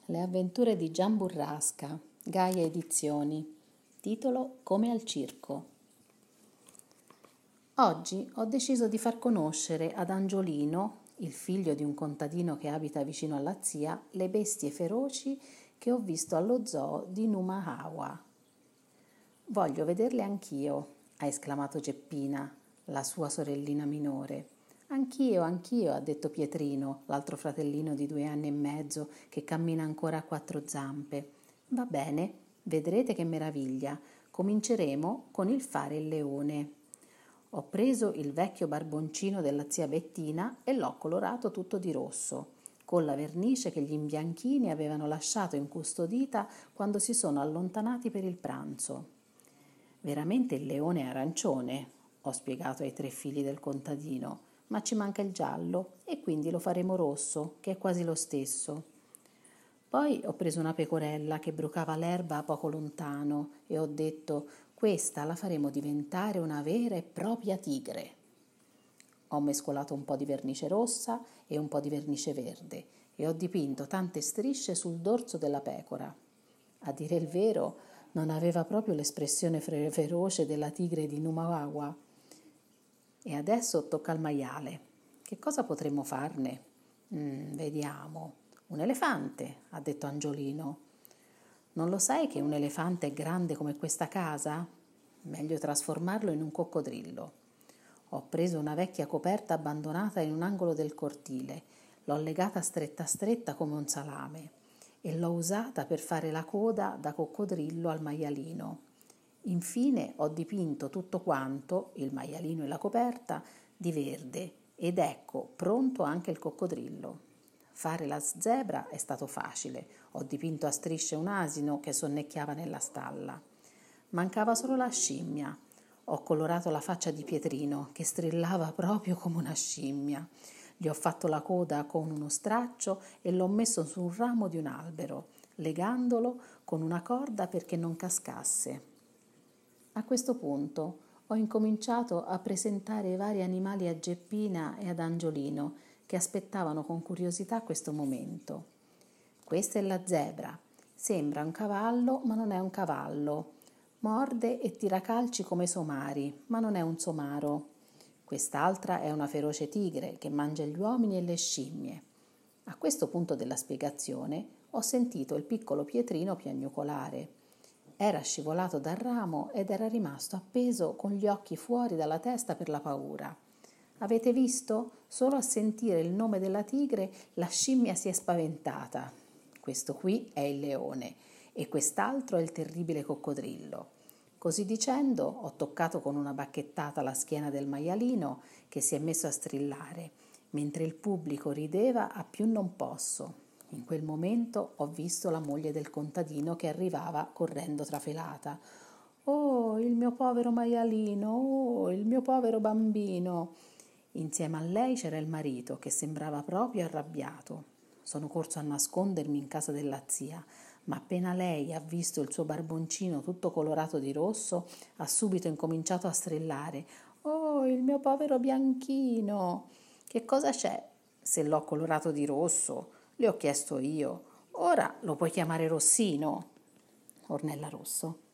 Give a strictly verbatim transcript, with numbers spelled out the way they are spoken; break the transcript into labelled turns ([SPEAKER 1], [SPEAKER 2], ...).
[SPEAKER 1] Le avventure di Gian Burrasca, Gaia Edizioni, titolo Come al circo. Oggi ho deciso di far conoscere ad Angiolino, il figlio di un contadino che abita vicino alla zia, le bestie feroci che ho visto allo zoo di Numahawa. Voglio vederle anch'io, ha esclamato Geppina, la sua sorellina minore. Anch'io, anch'io, ha detto Pietrino, l'altro fratellino di due anni e mezzo che cammina ancora a quattro zampe. Va bene, vedrete che meraviglia. Cominceremo con il fare il leone. Ho preso il vecchio barboncino della zia Bettina e l'ho colorato tutto di rosso, con la vernice che gli imbianchini avevano lasciato incustodita quando si sono allontanati per il pranzo. Veramente il leone è arancione, ho spiegato ai tre figli del contadino, ma ci manca il giallo e quindi lo faremo rosso, che è quasi lo stesso. Poi ho preso una pecorella che brucava l'erba poco lontano e ho detto: questa la faremo diventare una vera e propria tigre. Ho mescolato un po' di vernice rossa e un po' di vernice verde e ho dipinto tante strisce sul dorso della pecora. A dire il vero, non aveva proprio l'espressione feroce della tigre di Numahawa. E adesso tocca al maiale. Che cosa potremmo farne? Mm, vediamo. Un elefante, ha detto Angiolino. Non lo sai che un elefante è grande come questa casa? Meglio trasformarlo in un coccodrillo. Ho preso una vecchia coperta abbandonata in un angolo del cortile, l'ho legata stretta stretta come un salame e l'ho usata per fare la coda da coccodrillo al maialino. Infine ho dipinto tutto quanto, il maialino e la coperta, di verde ed ecco pronto anche il coccodrillo. Fare la zebra è stato facile, ho dipinto a strisce un asino che sonnecchiava nella stalla. Mancava solo la scimmia. Ho colorato la faccia di Pietrino, che strillava proprio come una scimmia. Gli ho fatto la coda con uno straccio e l'ho messo su un ramo di un albero, legandolo con una corda perché non cascasse. A questo punto ho incominciato a presentare i vari animali a Geppina e ad Angiolino, che aspettavano con curiosità questo momento. Questa è la zebra. Sembra un cavallo, ma non è un cavallo. Morde e tira calci come i somari, ma non è un somaro. Quest'altra è una feroce tigre che mangia gli uomini e le scimmie. A questo punto della spiegazione ho sentito il piccolo Pietrino piagnucolare. Era scivolato dal ramo ed era rimasto appeso con gli occhi fuori dalla testa per la paura. Avete visto? Solo a sentire il nome della tigre la scimmia si è spaventata. Questo qui è il leone e quest'altro è il terribile coccodrillo. Così dicendo ho toccato con una bacchettata la schiena del maialino che si è messo a strillare, mentre il pubblico rideva a più non posso. In quel momento ho visto la moglie del contadino che arrivava correndo trafelata. «Oh, il mio povero maialino! Oh, il mio povero bambino!» Insieme a lei c'era il marito che sembrava proprio arrabbiato. Sono corso a nascondermi in casa della zia, ma appena lei ha visto il suo barboncino tutto colorato di rosso, ha subito incominciato a strillare: «Oh, il mio povero bianchino! Che cosa c'è? Se l'ho colorato di rosso, le ho chiesto io. Ora lo puoi chiamare Rossino». Ornella Rosso.